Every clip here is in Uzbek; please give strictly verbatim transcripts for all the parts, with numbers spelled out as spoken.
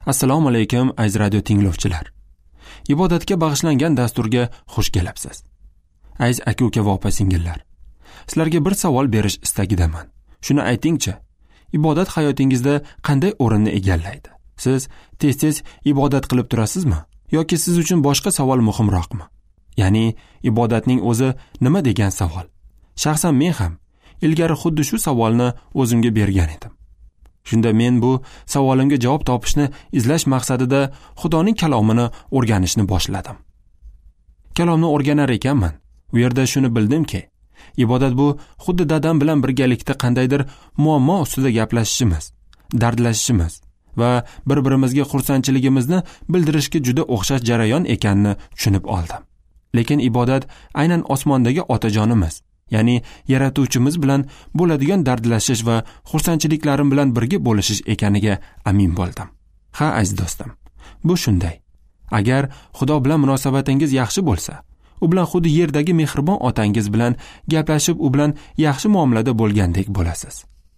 Assalomu alaykum aziz radio tinglovchilar. Ibodatga bag'ishlangan dasturga xush kelibsiz. Aziz aka-uka va opa-singillar. Sizlarga bir savol berish istagidaman. Shuni aytingchi, ibodat hayotingizda qanday o'rinni egallaydi? Siz tez-tez ibodat qilib turasizmi? Yoki siz uchun boshqa savol muhimroqmi? Ya'ni ibodatning o'zi nima degan savol? Shaxsan men ham ilgari xuddi shu savolni o'zimga bergan edim. Shunda men bu savolimga javob topishni izlash maqsadida Xudoning kalomini o'rganishni boshladim. Kalomni o'rganar ekanman. U yerda shuni bildimki, ibodat bu xuddi dadam bilan birgalikda qandaydir muammo ustida gaplashishimiz, dardlashishimiz va bir-birimizga xursandchiligimizni bildirishga juda o'xshash jarayon ekanini tushunib oldim. Lekin ibodat aynan osmondagi otajonimiz, ya'ni yaratuvchimiz bilan bo'ladigan dardlashish va xursandchiliklarim bilan birga bo'lishish ekaniga amin bo'ldim. Ha aziz do'stim, bu shunday. Agar Xudo bilan munosabatingiz yaxshi bo'lsa, u bilan xuddi yerdagi mehribon otangiz bilan gaplashib, u bilan yaxshi muomalada bo'lgandek bo'lasiz.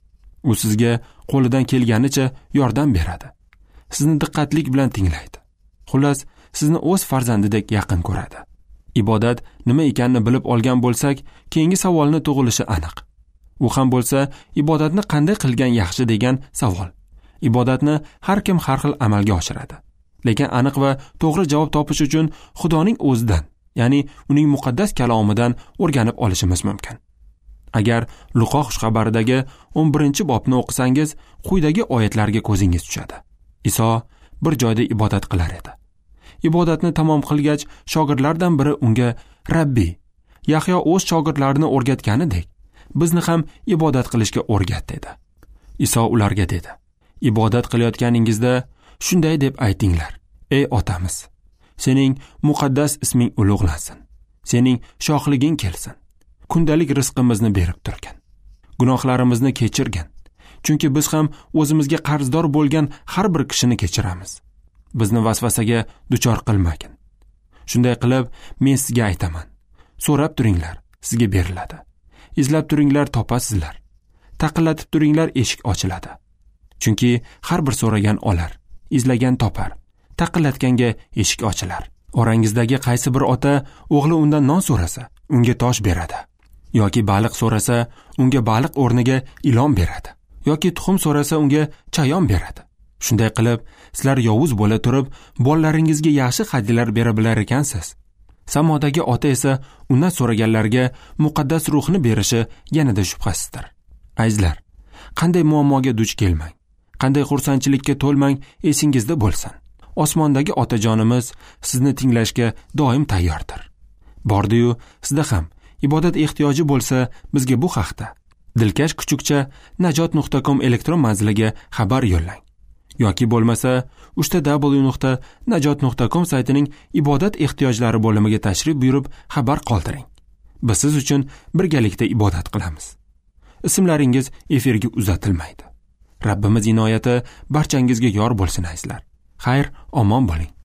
U sizga qo'lidan kelganicha yordam beradi. Sizni diqqatlik bilan tinglaydi. Xullas, sizni o'z farzandidek yaqin ko'radi. Ibodat nima ekanini bilib olgan bo'lsak, keyingi savolni tug'ilishi aniq. U ham bo'lsa, ibodatni qanday qilgan yaxshi degan savol. Ibodatni har kim har xil amalga oshiradi. Lekin aniq va to'g'ri javob topish uchun Xudoning o'zidan, ya'ni uning muqaddas kalomidan o'rganib olishimiz mumkin. Agar Luqo xushxabaridagi o'n birinchi bobni o'qisangiz, quyidagi oyatlarga ko'zingiz tushadi. Iso bir joyda ibodat qilar edi. Ibodatni tamom qilgach, shogirdlardan biri unga: "Rabbi, Yahyo o'z shogirdlarini o'rgatganidek, bizni ham ibodat qilishga o'rgat" dedi. Iso ularga dedi: "Ibodat qilayotganingizda shunday deb aytinglar: Ey otamiz, sening muqaddas isming ulug'lansin. Sening shohliging kelsin. Kundalik rizqimizni berib turgin. Gunohlarimizni kechirgin. Chunki biz ham o'zimizga qarzdor bo'lgan har bir kishini kechiramiz. Bizni vasvasaga duchor qilmagin. Shunday qilib, men sizga aytaman. So'rab turinglar, sizga beriladi. Izlab turinglar, topasizlar. Taqillatib turinglar, eshik ochiladi. Chunki har bir so'ragan olar, izlagan topar, taqillatganga eshik ochilar. Orangizdagi qaysi bir ota o'g'li undan non so'rasa, unga tosh beradi. Yoki baliq so'rasa, unga baliq o'rniga ilon beradi. Yoki tuxum so'rasa, unga chayon beradi. Shunday qilib, sizlar yovuz bo'la turib, bolalaringizga yaxshi hadyalar bera bilar ekansiz. Samodagi ota esa undan so'raganlarga muqaddas ruhni berishi yanada shubhasizdir. Azizlar, qanday muammoga duch kelmang, qanday xursandchilikka to'lmang, esingizda bo'lsin. Osmondagi otajonimiz sizni tinglashga doim tayyordir. Bordi-yu, sizda ham ibodat ehtiyoji bo'lsa, bizga bu haqda dilkash kuchukcha najot nuqta com elektron manziliga xabar yo'llang. Yoki bo'lmasa, uch w nuqta najot nuqta com saytining ibodat ehtiyojlari bo'limiga tashrif buyurib xabar qoldiring. Biz siz uchun birgalikda ibodat qilamiz. Ismlaringiz efirga uzatilmaydi. Rabbimiz inoyati barchangizga yor bo'lsin azizlar. Xayr, omon bo'ling.